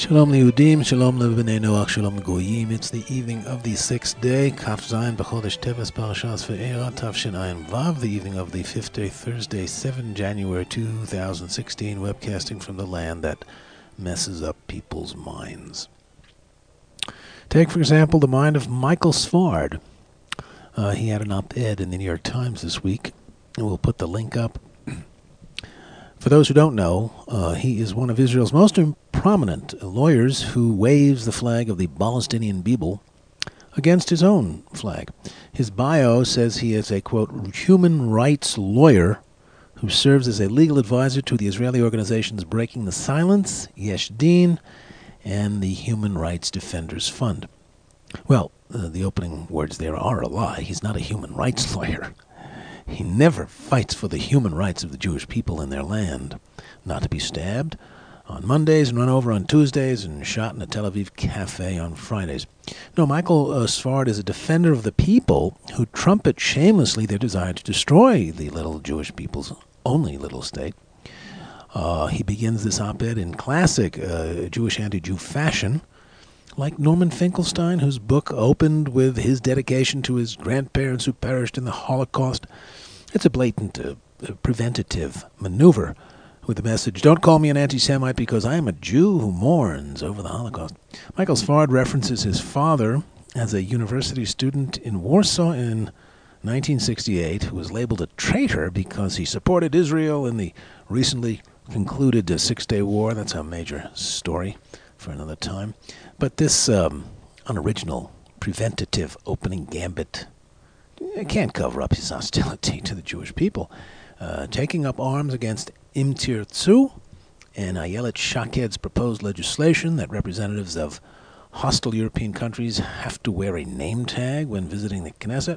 Shalom Liudim, Shalom Lebnei Noach, Shalom Goyim. It's the evening of the sixth day, Kaf Zayin B'Chodesh Teves Parashas Ve'era Tavshin Ayin Vav, the evening of the fifth day, Thursday, 7 January 2016, webcasting from the land that messes up people's minds. Take, for example, the mind of Michael Svard. He had an op-ed in the New York Times this week, and we'll put the link up. For those who don't know, he is one of Israel's most prominent lawyers who waves the flag of the Palestinian People against his own flag. His bio says he is a, quote, human rights lawyer who serves as a legal advisor to the Israeli organizations Breaking the Silence, Yesh Din, and the Human Rights Defenders Fund. Well, the opening words there are a lie. He's not a human rights lawyer. He never fights for the human rights of the Jewish people in their land. Not to be stabbed on Mondays and run over on Tuesdays and shot in a Tel Aviv cafe on Fridays. No, Michael Svard is a defender of the people who trumpet shamelessly their desire to destroy the little Jewish people's only little state. He begins this op-ed in classic Jewish anti-Jew fashion, like Norman Finkelstein, whose book opened with his dedication to his grandparents who perished in the Holocaust. It's a blatant preventative maneuver with the message, don't call me an anti-Semite because I am a Jew who mourns over the Holocaust. Michael Svard references his father as a university student in Warsaw in 1968 who was labeled a traitor because he supported Israel in the recently concluded Six-Day War. That's a major story for another time. But this unoriginal, preventative opening gambit can't cover up his hostility to the Jewish people. Taking up arms against Im Tirtzu and Ayelet Shaked's proposed legislation that representatives of hostile European countries have to wear a name tag when visiting the Knesset.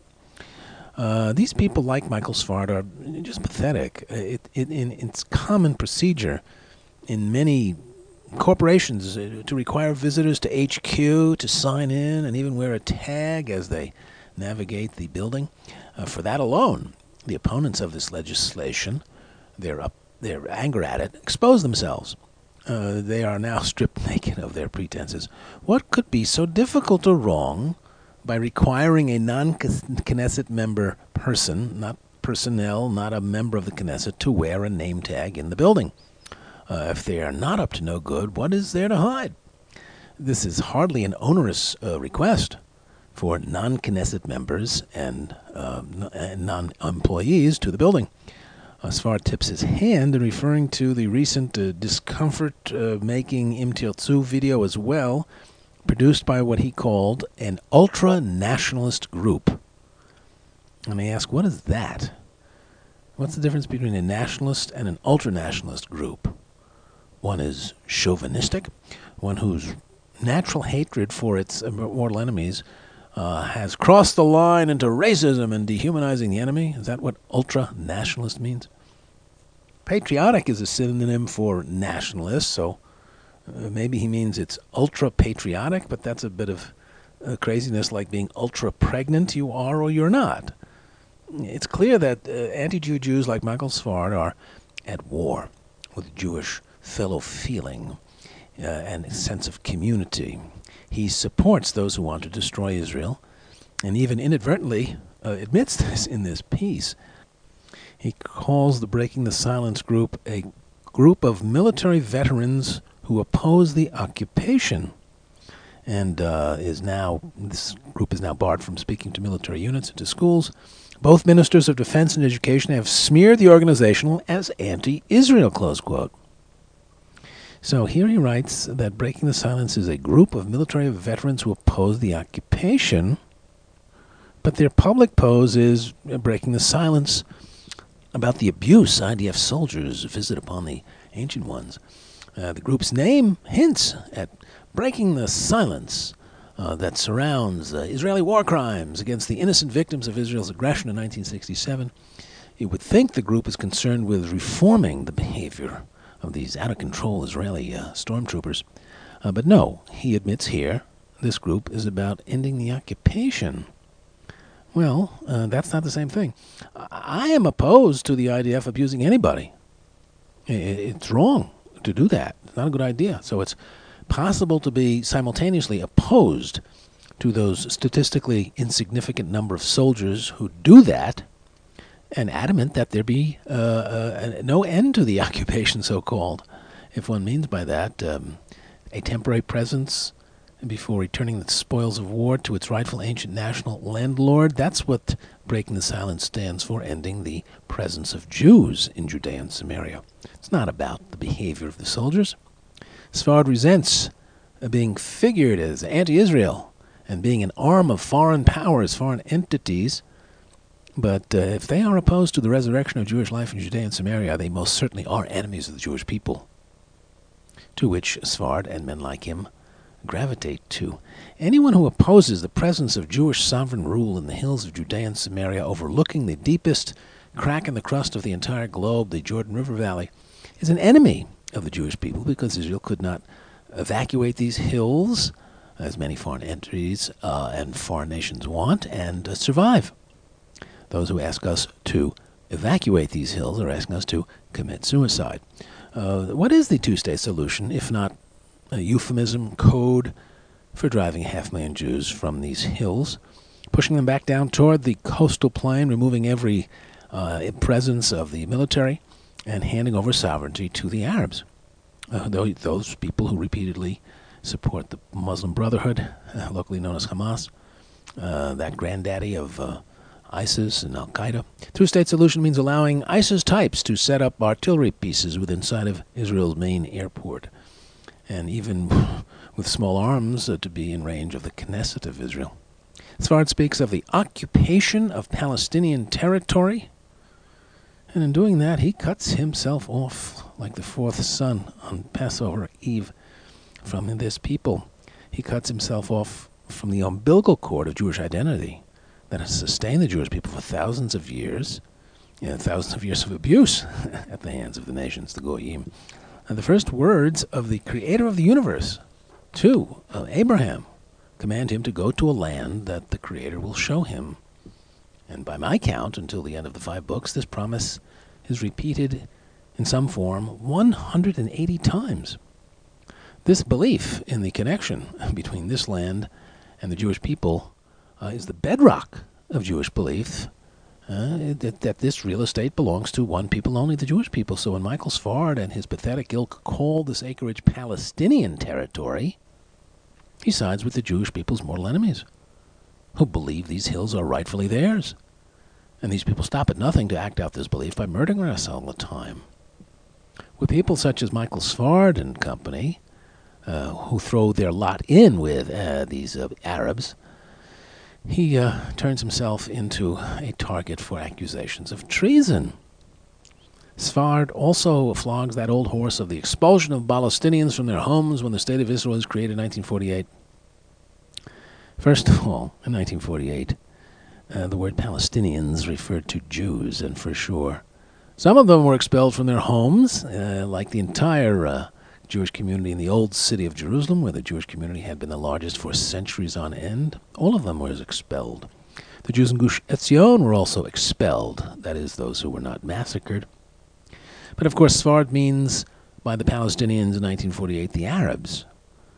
These people, like Michael Svard, are just pathetic. It's common procedure in many corporations to require visitors to HQ to sign in and even wear a tag as they navigate the building. For that alone, the opponents of this legislation, their anger at it, expose themselves. They are now stripped naked of their pretenses. What could be so difficult or wrong by requiring a non-Knesset member person, not personnel, not a member of the Knesset, to wear a name tag in the building? If they are not up to no good, what is there to hide? This is hardly an onerous request for non-Knesset members and non-employees to the building. Svard tips his hand in referring to the recent discomfort-making Im Tirtzu video as well, produced by what he called an ultra-nationalist group. And I ask, what is that? What's the difference between a nationalist and an ultra-nationalist group? One is chauvinistic, one whose natural hatred for its mortal enemies has crossed the line into racism and dehumanizing the enemy. Is that what ultra-nationalist means? Patriotic is a synonym for nationalist, so maybe he means it's ultra-patriotic, but that's a bit of craziness, like being ultra-pregnant. You are or you're not. It's clear that anti-Jew Jews like Michael Svard are at war with Jewish fellow feeling and a sense of community. He supports those who want to destroy Israel, and even inadvertently admits this in this piece. He calls the Breaking the Silence group a group of military veterans who oppose the occupation, and this group is now barred from speaking to military units and to schools. Both ministers of defense and education have smeared the organization as anti-Israel, close quote. So here he writes that Breaking the Silence is a group of military veterans who oppose the occupation, but their public pose is breaking the silence about the abuse IDF soldiers visit upon the Ancient Ones. The group's name hints at breaking the silence that surrounds Israeli war crimes against the innocent victims of Israel's aggression in 1967. You would think the group is concerned with reforming the behavior of these out-of-control Israeli stormtroopers. But no, he admits here, this group is about ending the occupation. Well, that's not the same thing. I am opposed to the IDF abusing anybody. It's wrong to do that. It's not a good idea. So it's possible to be simultaneously opposed to those statistically insignificant number of soldiers who do that, and adamant that there be no end to the occupation, so-called, if one means by that a temporary presence before returning the spoils of war to its rightful ancient national landlord. That's what breaking the silence stands for, ending the presence of Jews in Judea and Samaria. It's not about the behavior of the soldiers. Sfard resents being figured as anti-Israel and being an arm of foreign powers, foreign entities. But if they are opposed to the resurrection of Jewish life in Judea and Samaria, they most certainly are enemies of the Jewish people, to which Sfard and men like him gravitate to. Anyone who opposes the presence of Jewish sovereign rule in the hills of Judea and Samaria, overlooking the deepest crack in the crust of the entire globe, the Jordan River Valley, is an enemy of the Jewish people, because Israel could not evacuate these hills, as many foreign entities and foreign nations want, and survive. Those who ask us to evacuate these hills are asking us to commit suicide. What is the two-state solution, if not a euphemism, code for driving 500,000 Jews from these hills, pushing them back down toward the coastal plain, removing every presence of the military, and handing over sovereignty to the Arabs, those people who repeatedly support the Muslim Brotherhood, locally known as Hamas, that granddaddy of ISIS and Al-Qaeda. Two-state solution means allowing ISIS types to set up artillery pieces within sight of Israel's main airport, and even with small arms to be in range of the Knesset of Israel. Sfard speaks of the occupation of Palestinian territory, and in doing that, he cuts himself off like the fourth son on Passover Eve from this people. He cuts himself off from the umbilical cord of Jewish identity that has sustained the Jewish people for thousands of years, thousands of years of abuse at the hands of the nations, the Goyim. And the first words of the creator of the universe to Abraham command him to go to a land that the creator will show him. And by my count, until the end of the 5 books, this promise is repeated in some form 180 times. This belief in the connection between this land and the Jewish people is the bedrock of Jewish belief, that this real estate belongs to one people only, the Jewish people. So when Michael Sfard and his pathetic ilk call this acreage Palestinian territory, he sides with the Jewish people's mortal enemies, who believe these hills are rightfully theirs. And these people stop at nothing to act out this belief by murdering us all the time. With people such as Michael Sfard and company, who throw their lot in with these Arabs, he turns himself into a target for accusations of treason. Sfard also flogs that old horse of the expulsion of Palestinians from their homes when the State of Israel was created in 1948. First of all, in 1948, the word Palestinians referred to Jews, and for sure, some of them were expelled from their homes, like the entire Jewish community in the old city of Jerusalem, where the Jewish community had been the largest for centuries on end. All of them were expelled. The Jews in Gush Etzion were also expelled, that is, those who were not massacred. But of course, Sfard means by the Palestinians in 1948 the Arabs,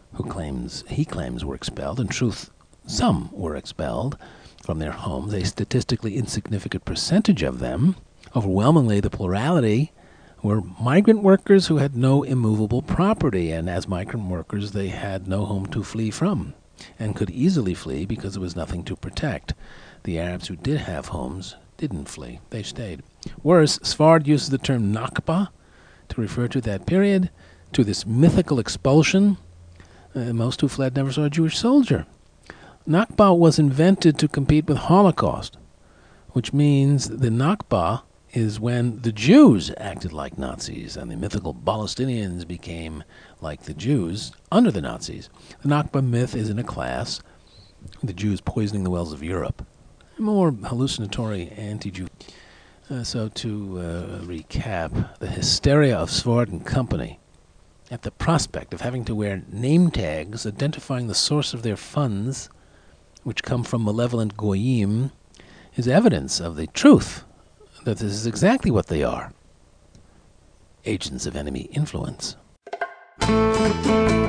he claims were expelled. In truth, some were expelled from their homes, a statistically insignificant percentage of them. Overwhelmingly, the plurality were migrant workers who had no immovable property, and as migrant workers they had no home to flee from, and could easily flee because there was nothing to protect. The Arabs who did have homes didn't flee, they stayed. Worse, Sfard uses the term Nakba to refer to that period, to this mythical expulsion. Most who fled never saw a Jewish soldier. Nakba was invented to compete with Holocaust, which means the Nakba is when the Jews acted like Nazis and the mythical Palestinians became like the Jews under the Nazis. The Nakba myth is in a class, the Jews poisoning the wells of Europe, a more hallucinatory anti-Jew. So to recap, the hysteria of Sfard and company at the prospect of having to wear name tags identifying the source of their funds, which come from malevolent Goyim, is evidence of the truth that this is exactly what they are: agents of enemy influence.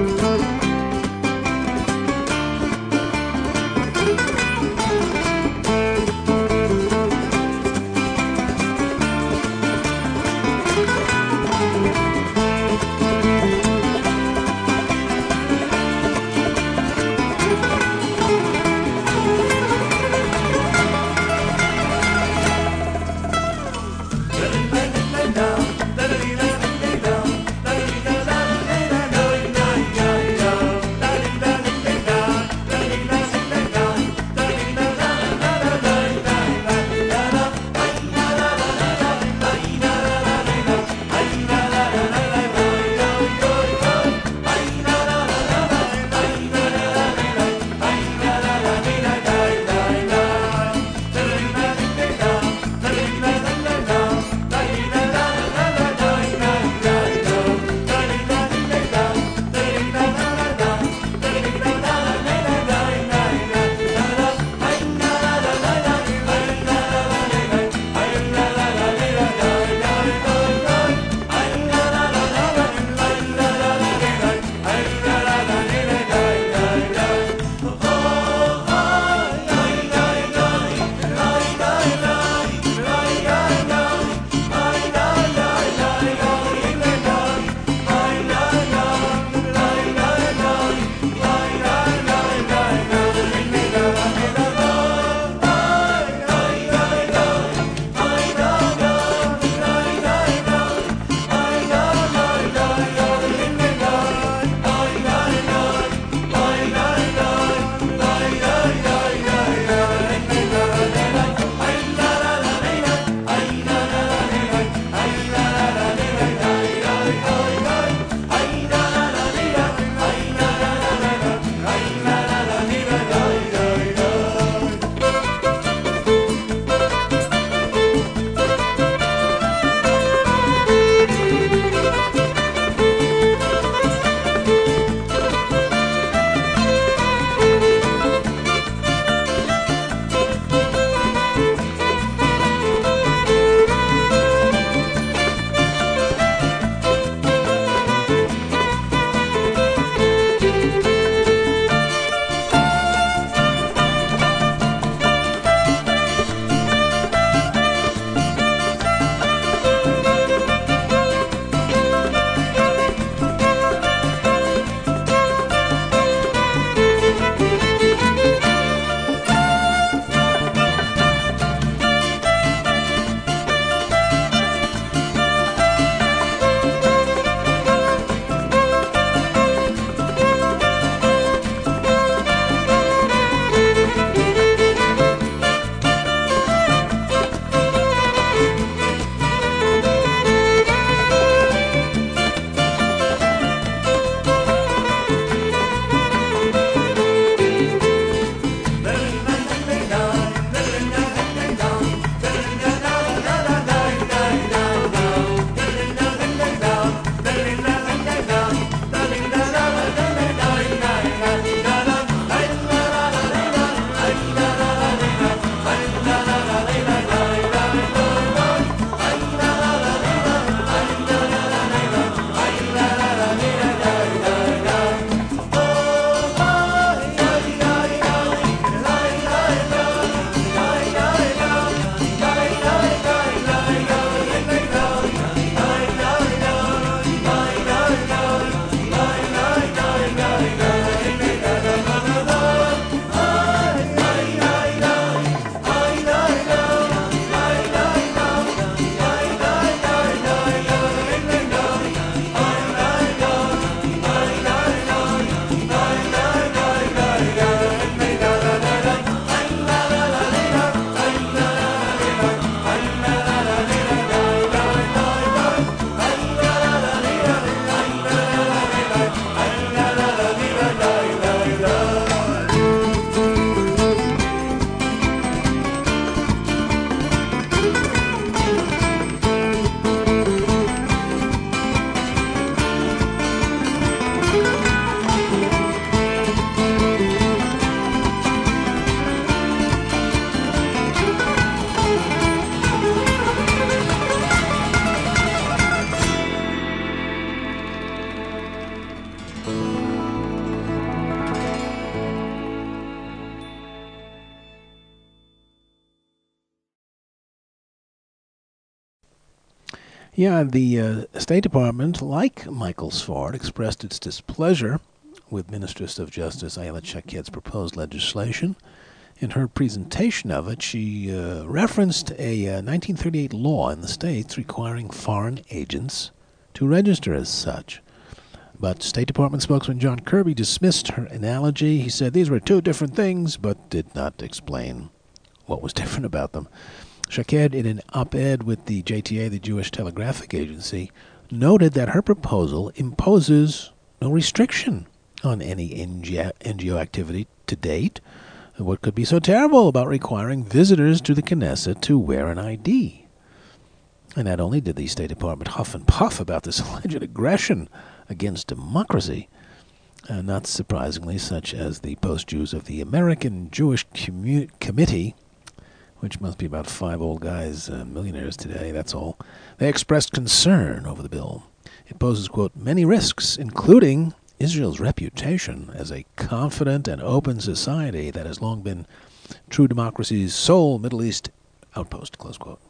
Yeah, the State Department, like Michael Svart, expressed its displeasure with Minister of Justice Ayelet Shaked's proposed legislation. In her presentation of it, she referenced a 1938 law in the States requiring foreign agents to register as such. But State Department spokesman John Kirby dismissed her analogy. He said these were two different things, but did not explain what was different about them. Shaked, in an op-ed with the JTA, the Jewish Telegraphic Agency, noted that her proposal imposes no restriction on any NGO activity to date. What could be so terrible about requiring visitors to the Knesset to wear an ID? And not only did the State Department huff and puff about this alleged aggression against democracy, not surprisingly, such as the post-Jews of the American Jewish Committee, which must be about 5 old guys, millionaires today, that's all, they expressed concern over the bill. It poses, quote, many risks, including Israel's reputation as a confident and open society that has long been true democracy's sole Middle East outpost, close quote.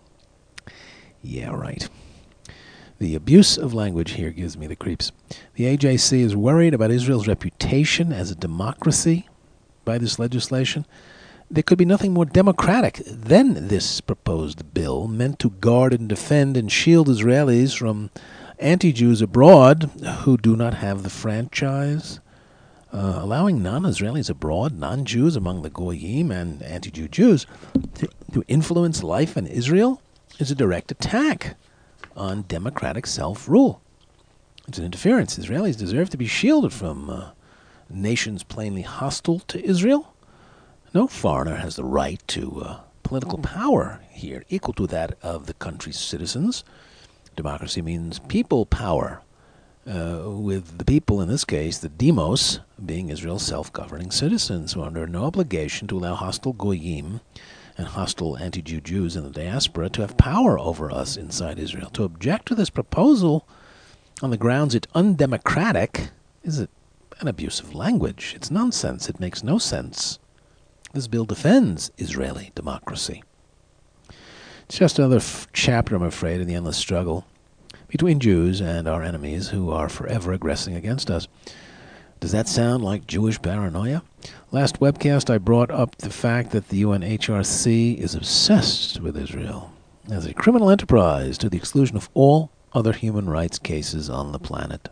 Yeah, right. The abuse of language here gives me the creeps. The AJC is worried about Israel's reputation as a democracy by this legislation. There could be nothing more democratic than this proposed bill, meant to guard and defend and shield Israelis from anti-Jews abroad who do not have the franchise. Allowing non-Israelis abroad, non-Jews among the Goyim and anti-Jew Jews, to influence life in Israel is a direct attack on democratic self-rule. It's an interference. Israelis deserve to be shielded from nations plainly hostile to Israel. No foreigner has the right to political power here equal to that of the country's citizens. Democracy means people power, with the people, in this case, the demos, being Israel's self-governing citizens who are under no obligation to allow hostile goyim and hostile anti-Jew Jews in the diaspora to have power over us inside Israel. To object to this proposal on the grounds it's undemocratic is an abuse of language. It's nonsense. It makes no sense. This bill defends Israeli democracy. It's just another chapter, I'm afraid, in the endless struggle between Jews and our enemies who are forever aggressing against us. Does that sound like Jewish paranoia? Last webcast, I brought up the fact that the UNHRC is obsessed with Israel as a criminal enterprise to the exclusion of all other human rights cases on the planet.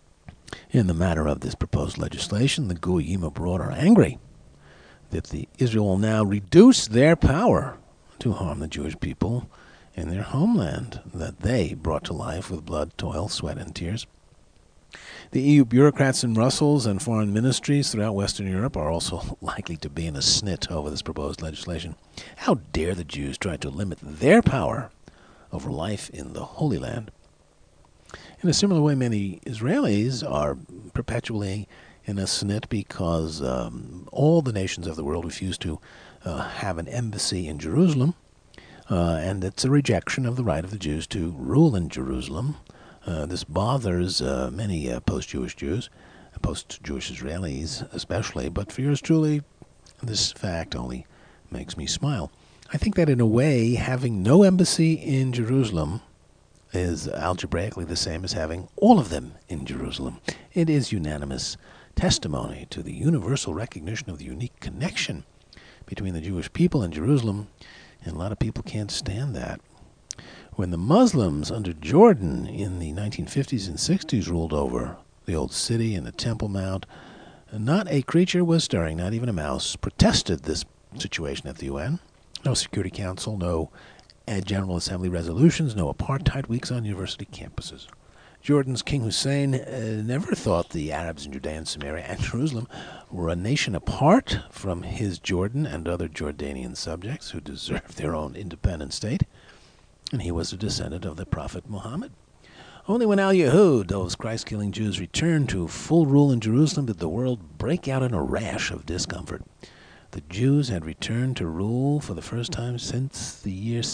In the matter of this proposed legislation, the Goyim abroad are angry that Israel will now reduce their power to harm the Jewish people in their homeland that they brought to life with blood, toil, sweat, and tears. The EU bureaucrats in Brussels and foreign ministries throughout Western Europe are also likely to be in a snit over this proposed legislation. How dare the Jews try to limit their power over life in the Holy Land? In a similar way, many Israelis are perpetually in a snit because all the nations of the world refuse to have an embassy in Jerusalem, and it's a rejection of the right of the Jews to rule in Jerusalem. This bothers many post-Jewish Jews, post-Jewish Israelis especially, but for yours truly, this fact only makes me smile. I think that in a way, having no embassy in Jerusalem is algebraically the same as having all of them in Jerusalem. It is unanimous testimony to the universal recognition of the unique connection between the Jewish people and Jerusalem, and a lot of people can't stand that. When the Muslims under Jordan in the 1950s and 60s ruled over the old city and the Temple Mount, not a creature was stirring, not even a mouse, protested this situation at the UN. No Security Council, no General Assembly resolutions, no apartheid weeks on university campuses. Jordan's King Hussein never thought the Arabs in Judea and Samaria and Jerusalem were a nation apart from his Jordan and other Jordanian subjects who deserved their own independent state. And he was a descendant of the Prophet Muhammad. Only when Al-Yahud, those Christ-killing Jews, returned to full rule in Jerusalem did the world break out in a rash of discomfort. The Jews had returned to rule for the first time since the year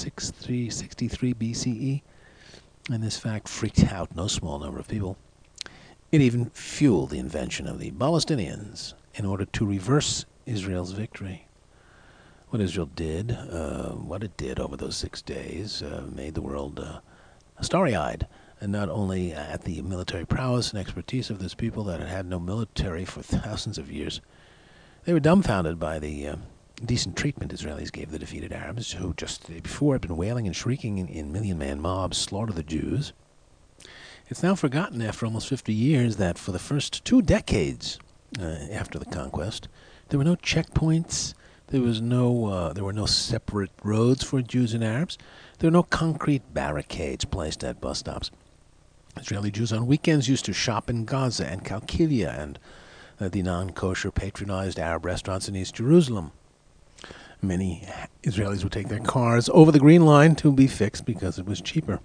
63 BCE. And this fact freaked out no small number of people. It even fueled the invention of the Palestinians in order to reverse Israel's victory. What Israel did, what it did over those 6 days, made the world starry-eyed, and not only at the military prowess and expertise of this people that had no military for thousands of years, they were dumbfounded by the decent treatment Israelis gave the defeated Arabs, who just the day before had been wailing and shrieking in million-man mobs, slaughter the Jews. It's now forgotten after almost 50 years that for the first 2 decades after the conquest, there were no checkpoints, there were no separate roads for Jews and Arabs, there were no concrete barricades placed at bus stops. Israeli Jews on weekends used to shop in Gaza and Qalqilia and the non-kosher patronized Arab restaurants in East Jerusalem. Many Israelis would take their cars over the Green Line to be fixed because it was cheaper.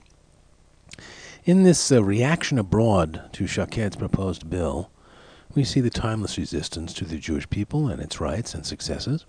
In this reaction abroad to Shaked's proposed bill, we see the timeless resistance to the Jewish people and its rights and successes.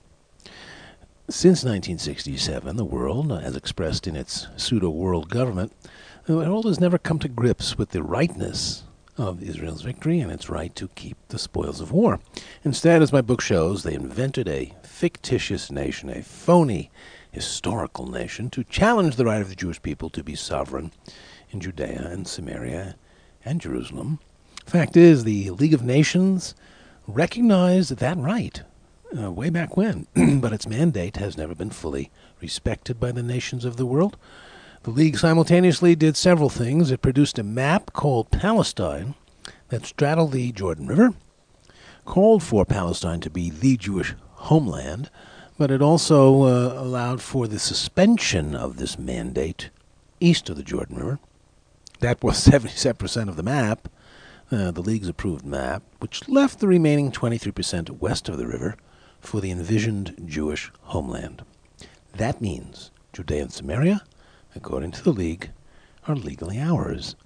Since 1967, the world, as expressed in its pseudo-world government, the world has never come to grips with the rightness of Israel's victory and its right to keep the spoils of war. Instead, as my book shows, they invented a fictitious nation, a phony historical nation, to challenge the right of the Jewish people to be sovereign in Judea and Samaria and Jerusalem. Fact is, the League of Nations recognized that right way back when, but its mandate has never been fully respected by the nations of the world. The League simultaneously did several things. It produced a map called Palestine that straddled the Jordan River, called for Palestine to be the Jewish homeland, but it also allowed for the suspension of this mandate east of the Jordan River. That was 77% of the map, the League's approved map, which left the remaining 23% west of the river for the envisioned Jewish homeland. That means Judea and Samaria, according to the League, are legally ours.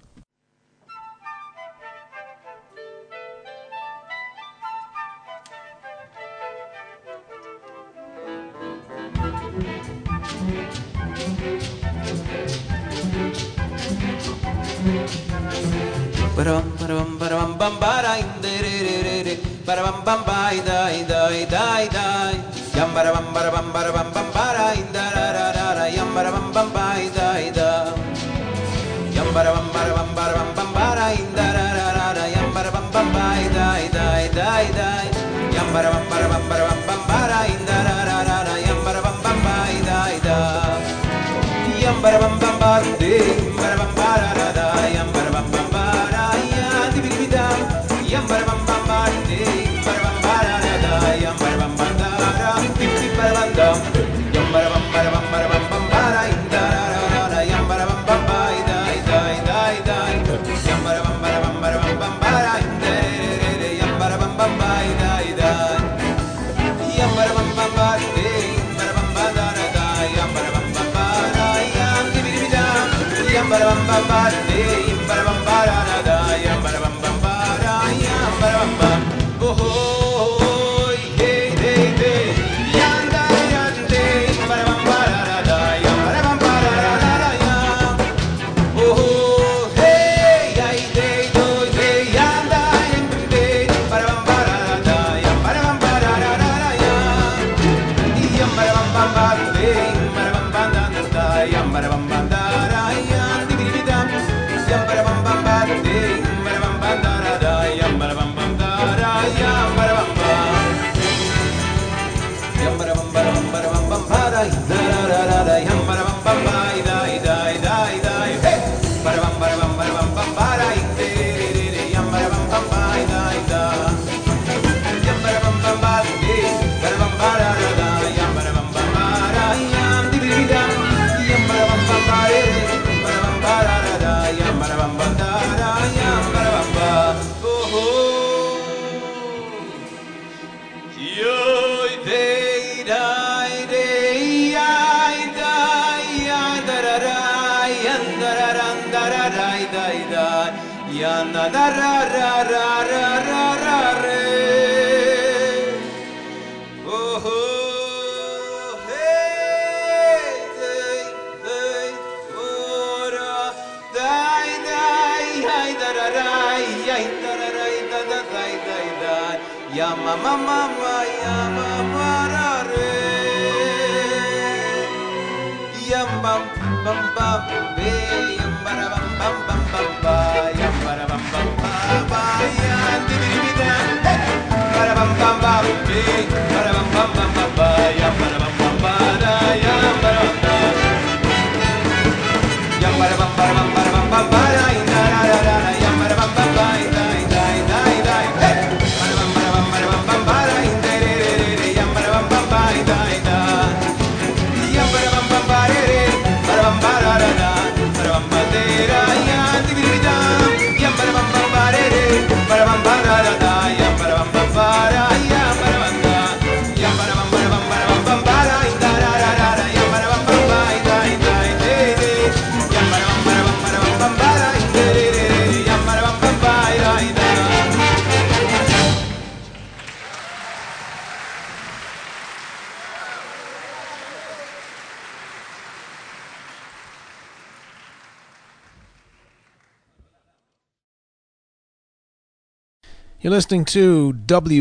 Yam bam bam bam be yam bara You're listening to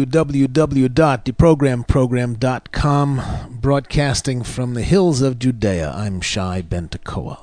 www.deprogramprogram.com, broadcasting from the hills of Judea. I'm Shai Ben Tekoa.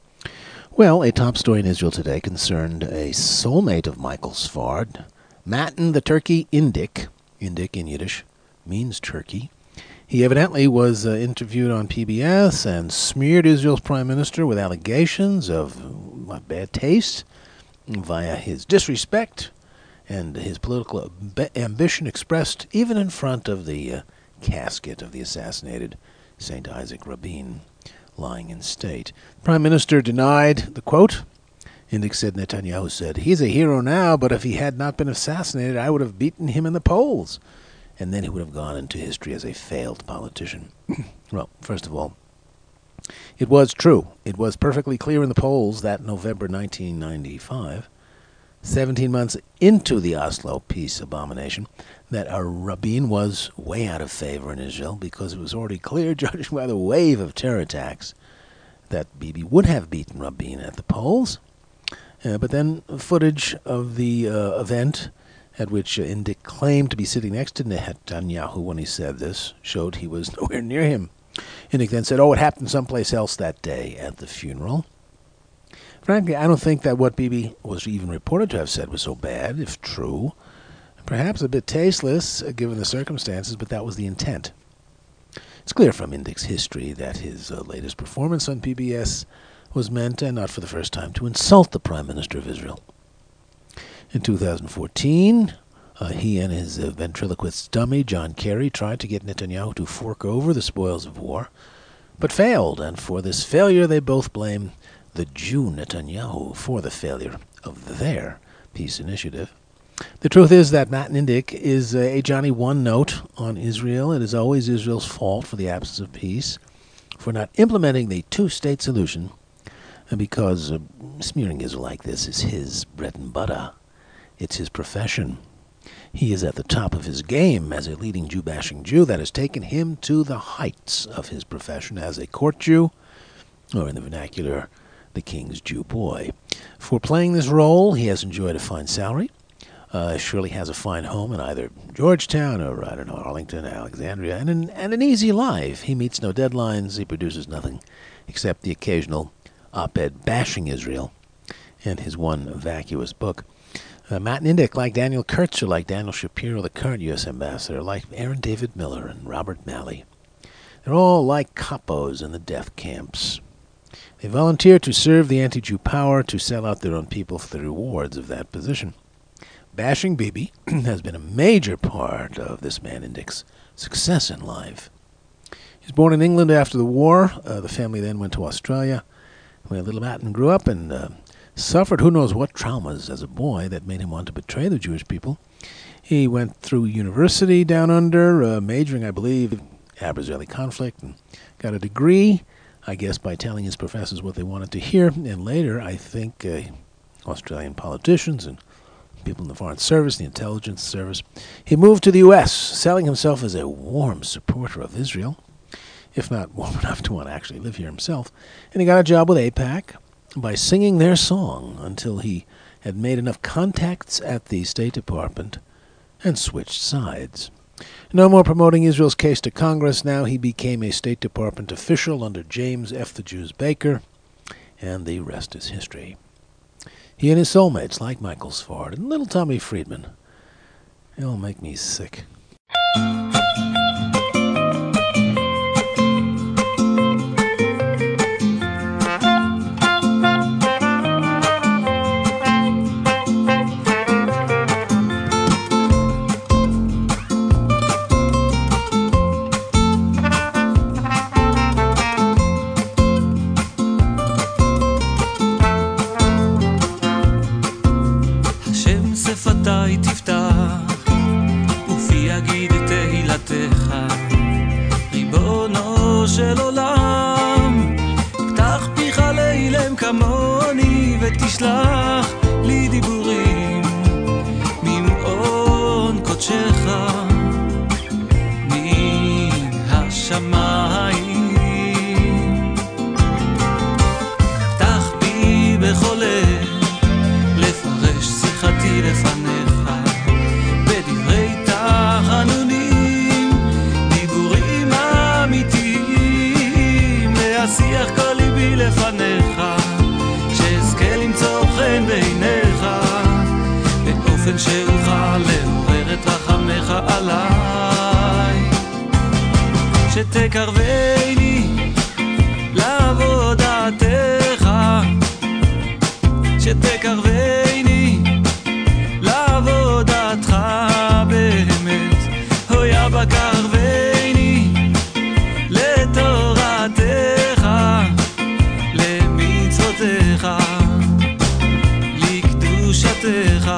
Well, a top story in Israel today concerned a soulmate of Michael Sfard, Matan the Turkey Indik. Indik in Yiddish means turkey. He evidently was interviewed on PBS and smeared Israel's prime minister with allegations of bad taste via his disrespect and his political ambition expressed even in front of the casket of the assassinated St. Isaac Rabin lying in state. The Prime Minister denied the quote. Indik said Netanyahu said, "He's a hero now, but if he had not been assassinated, I would have beaten him in the polls. And then he would have gone into history as a failed politician." Well, first of all, it was true. It was perfectly clear in the polls that November 1995, 17 months into the Oslo peace abomination, that Rabin was way out of favor in Israel because it was already clear, judging by the wave of terror attacks, that Bibi would have beaten Rabin at the polls. But then footage of the event at which Indik claimed to be sitting next to Netanyahu when he said this showed he was nowhere near him. Indik then said, it happened someplace else that day at the funeral. Frankly, I don't think that what Bibi was even reported to have said was so bad, if true. Perhaps a bit tasteless, given the circumstances, but that was the intent. It's clear from Indik's history that his latest performance on PBS was meant, and not for the first time, to insult the Prime Minister of Israel. In 2014, he and his ventriloquist dummy, John Kerry, tried to get Netanyahu to fork over the spoils of war, but failed, and for this failure they both blame the Jew Netanyahu for the failure of their peace initiative. The truth is that Matan Indik is a Johnny One-Note on Israel. It is always Israel's fault for the absence of peace, for not implementing the two-state solution, and because smearing Israel like this is his bread and butter. It's his profession. He is at the top of his game as a leading Jew-bashing Jew. That has taken him to the heights of his profession as a court Jew, or in the vernacular, the king's Jew boy. For playing this role, he has enjoyed a fine salary. Surely has a fine home in either Georgetown or, Arlington, Alexandria, and an easy life. He meets no deadlines. He produces nothing except the occasional op-ed bashing Israel and his one vacuous book. Matan Indik, like Daniel Kurtzer, like Daniel Shapiro, the current U.S. ambassador, like Aaron David Miller and Robert Malley. They're all like capos in the death camps. They volunteer to serve the anti-Jew power, to sell out their own people for the rewards of that position. Bashing Bibi has been a major part of this man Indik's success in life. He was born in England after the war. The family then went to Australia, where little Matan grew up and suffered who knows what traumas as a boy that made him want to betray the Jewish people. He went through university down under, majoring, I believe, Arab-Israeli conflict, and got a degree, I guess, by telling his professors what they wanted to hear. And later, I think, Australian politicians and people in the Foreign Service, the Intelligence Service, he moved to the U.S., selling himself as a warm supporter of Israel, if not warm enough to want to actually live here himself. And he got a job with AIPAC by singing their song until he had made enough contacts at the State Department and switched sides. No more promoting Israel's case to Congress. Now he became a State Department official under James F. the Jews Baker, and the rest is history. He and his soulmates, like Michael Sfard and little Tommy Friedman, it'll make me sick. שפתיי תפתח ופי יגיד תהילתך ריבונו של עולם פתח פיך לאילם כמוני ותשלח לי דיבורים ממעון קודשך מן השמיים פתח בי בכל עת לפרש שיחתי לפניך באופן שאוכל לעורר את רחמך עליי, שתקרבני לעבודתך, שתקרבני לעבודתך באמת, הויה בקרבני לתורתך, למצוותיך, לקדושתך.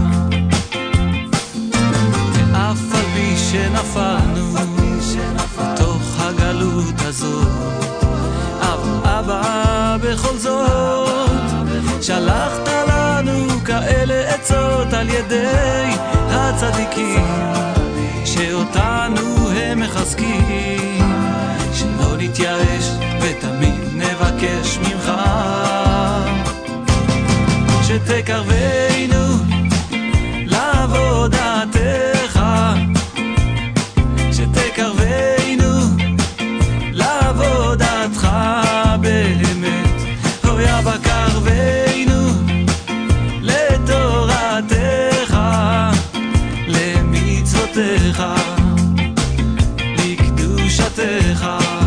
ואף על פי שנפלנו בתוך הגלות הזאת, אבא בכל זאת שלחת לנו כאלה עצות על ידי הצדיקים, שאותנו הם מחזקים, שלא נתייאש ותמיד נבקש ממך, שתקרבנו לעבודתך, שתקרבנו לעבודתך באמת, הויה בקרבנו לתורתך, למצוותיך, לקדושתך.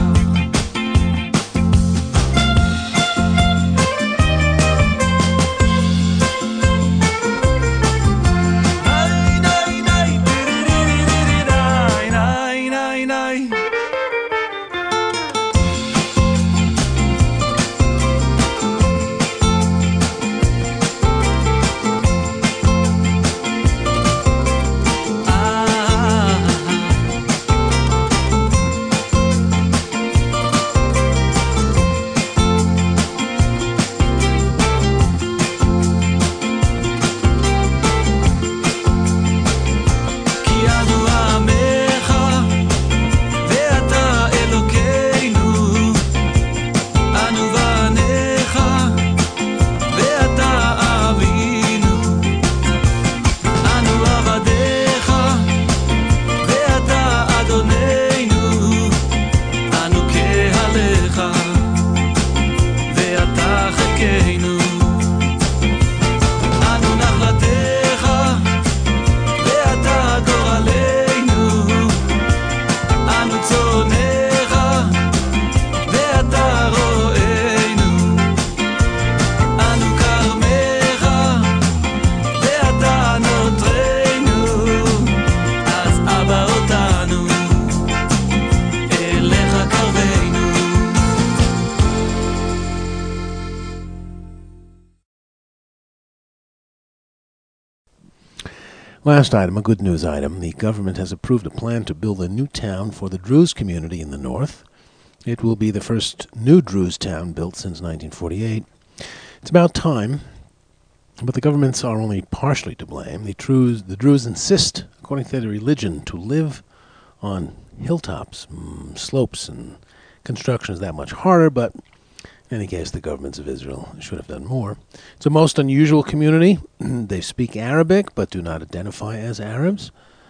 Last item, a good news item. The government has approved a plan to build a new town for the Druze community in the north. It will be the first new Druze town built since 1948. It's about time, but the governments are only partially to blame. The Druze insist, according to their religion, to live on hilltops, slopes, and construction is that much harder, but in any case, the governments of Israel should have done more. It's a most unusual community. They speak Arabic, but do not identify as Arabs.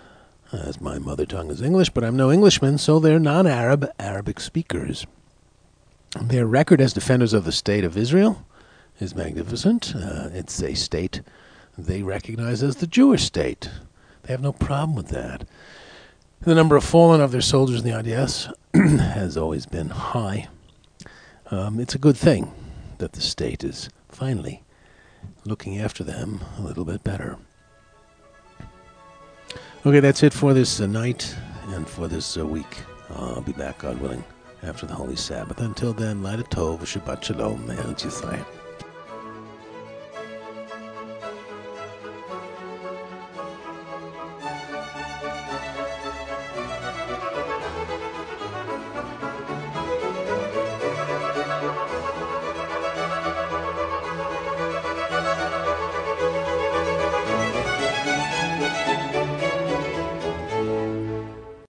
As my mother tongue is English, but I'm no Englishman, so they're non-Arab Arabic speakers. Their record as defenders of the state of Israel is magnificent. It's a state they recognize as the Jewish state. They have no problem with that. The number of fallen of their soldiers in the IDS has always been high. It's a good thing that the state is finally looking after them a little bit better. Okay, that's it for this night and for this week. I'll be back, God willing, after the Holy Sabbath. Until then, Laila Tov, Shabbat Shalom, Eretz Yisrael.